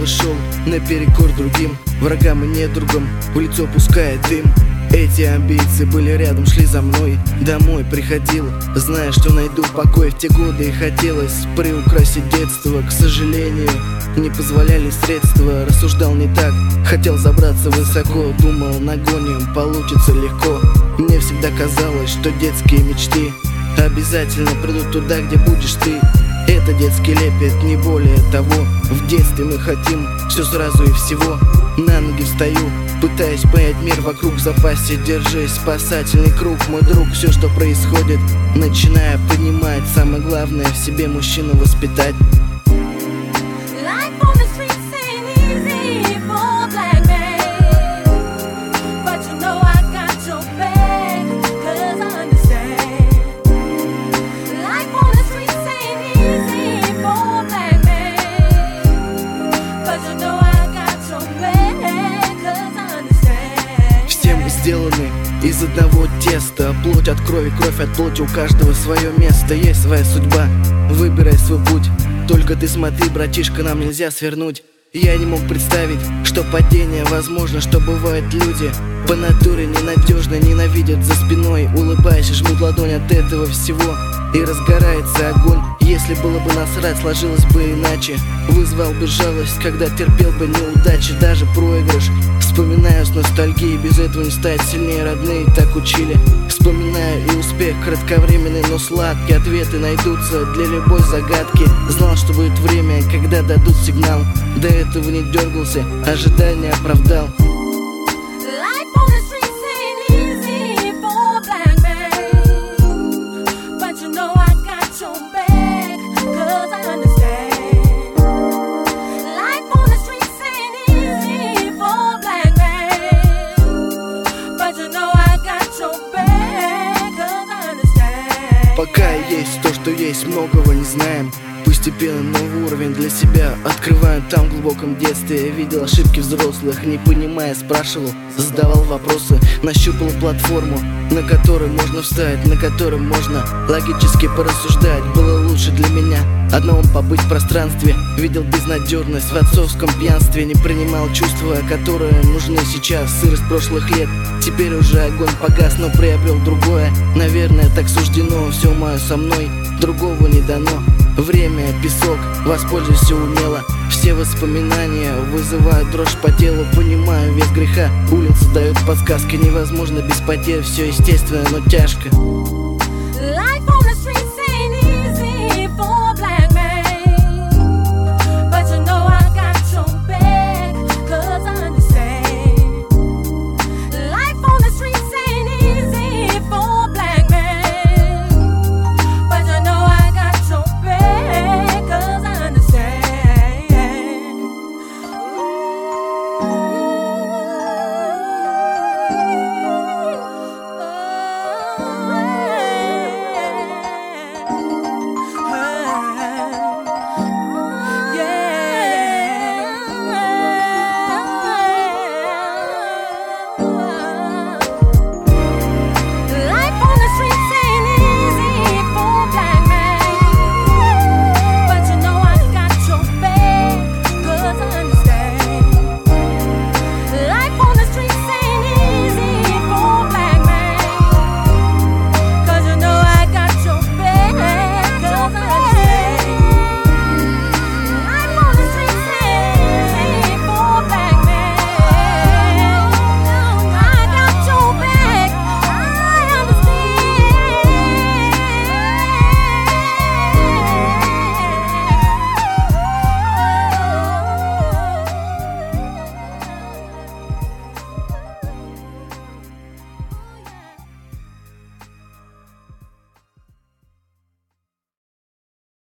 шел наперекор другим врагам и недругам, в лицо пуская дым. Эти амбиции были рядом, шли за мной. Домой приходил, зная, что найду покой. В те годы и хотелось приукрасить детство. К сожалению, не позволяли средства. Рассуждал не так, хотел забраться высоко. Думал, нагоним, получится легко. Мне всегда казалось, что детские мечты обязательно придут туда, где будешь ты. Это детский лепет, не более того. В детстве мы хотим все сразу и всего. На ноги встаю, пытаясь понять мир вокруг. В запасе держись, спасательный круг, мой друг. Все, что происходит, начинаю понимать. Самое главное в себе мужчину воспитать. Сделаны из одного теста. Плоть от крови, кровь от плоти. У каждого свое место, есть своя судьба. Выбирай свой путь. Только ты смотри, братишка, нам нельзя свернуть. Я не мог представить, что падение возможно, что бывают люди по натуре ненадежно, ненавидят за спиной. Улыбаясь, жмут ладонь от этого всего, и разгорается огонь. Если было бы насрать, сложилось бы иначе. Вызвал бы жалость, когда терпел бы неудачи, даже проигрыш. Вспоминаю с ностальгией, без этого не стать сильнее, родные так учили. Вспоминаю и успех кратковременный, но сладкий. Ответы найдутся для любой загадки. Знал, что будет время, когда дадут сигнал. До этого не дергался, ожидания оправдал. Пока есть то, что есть, многого не знаем. Постепенно новый уровень для себя открываем. Там в глубоком детстве я видел ошибки взрослых. Не понимая, спрашивал, задавал вопросы. Нащупал платформу, на которой можно встать, на которой можно логически порассуждать. Было лучше для меня одного побыть в пространстве. Видел безнадежность в отцовском пьянстве. Не принимал чувства, которые нужны сейчас. Сырость прошлых лет, теперь уже огонь погас, но приобрел другое. Наверное, так суждено, все мое со мной, другого не дано. Время, песок, воспользуйся умело. Все воспоминания вызывают дрожь по телу. Понимаю вес греха, улица дает подсказки. Невозможно без потерь, все естественно, но тяжко.